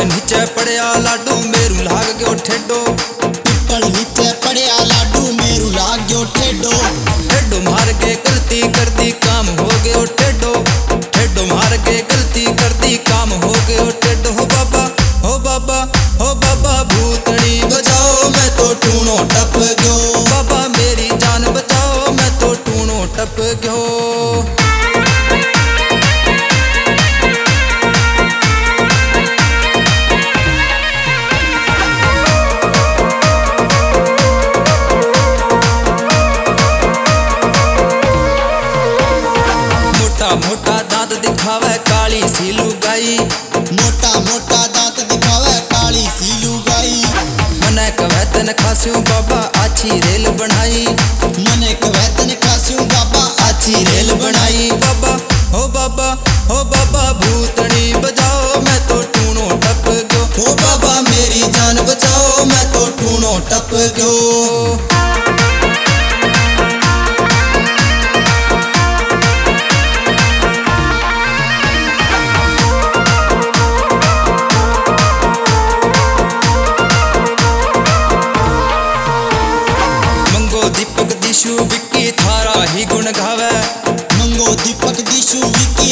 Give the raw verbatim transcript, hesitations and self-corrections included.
नीचे पड़या लाडू मेरू लाग गयो ठेडो। पिपल नीचे पड़या लाडू मेरू लाग गयो ठेडो। ठेडो मार के गलती कर दी काम हो गयो ठेडो। ठेडो मार के गलती कर दी काम हो गयो ठेडो। हो बाबा हो बाबा हो बाबा भूतड़ी बजाओ मैं तो टूणो टप गयो। बाबा मेरी जान बचाओ मैं तो टूणो टप गयो। मोटा दांत दिखावे काली सी लुगाई। मोटा मोटा दांत दिखावे काली सी लुगाई। मने कवे तन खास्यूं बाबा आछी रेल बनाई। मने कवे तन खास्यूं बाबा आछी रेल बनाई। बाबा हो बाबा हो बाबा भूतड़ी बजाओ मैं तो टूणो टप गयो। हो बाबा मेरी जान बचाओ मैं तो टूणो टप गयो। दीपक दिशु विक्की थारा ही गुण गावे। मंगो दीपक दिशु विक्की